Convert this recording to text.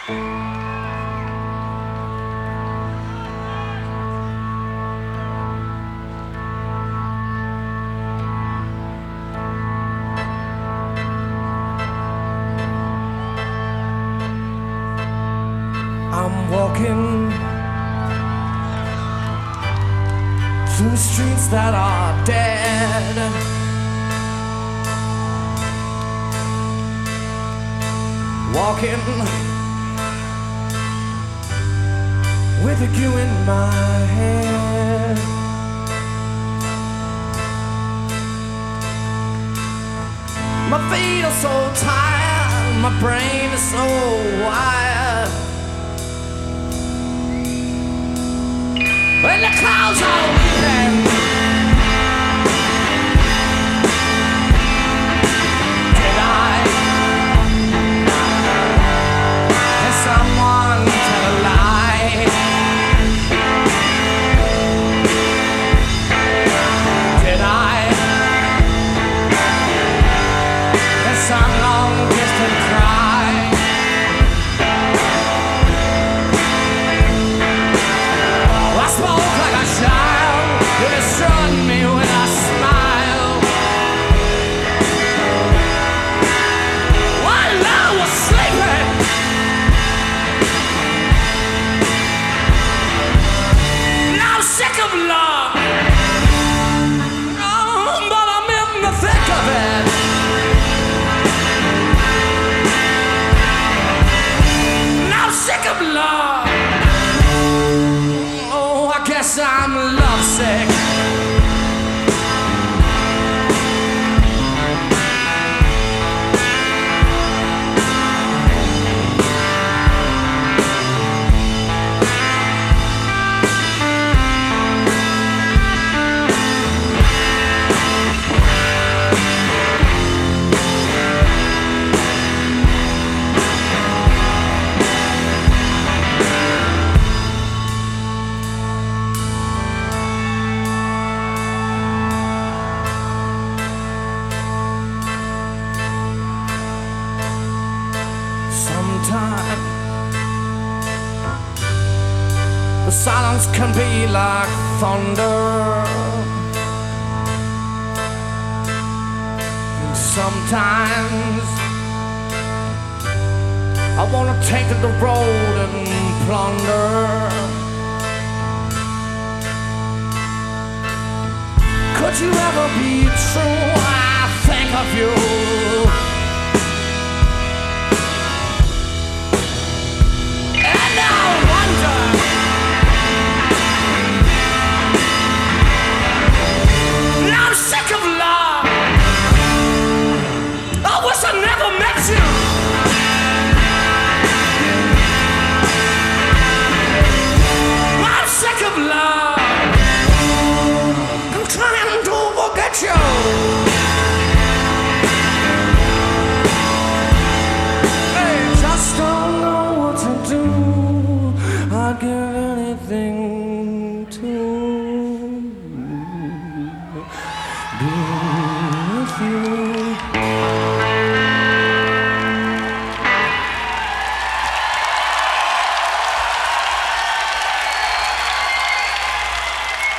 I'm walking through streets that are dead. Walking with you in my head. My feet are so tired, my brain is so wired. When the clouds are weeping, did I hear someone tell a lie? Did I hear some long distant cry? I spoke like a child, you destroyed me with a smile. While I was sleeping, and I'm sick of love. Oh, but I'm in the thick of it. And I'm sick of love. I guess I'm lovesick. Sometimes the silence can be like thunder, and sometimes I wanna take the road and plunder. Could you ever be true? I think of you. I'd give anything to be with you.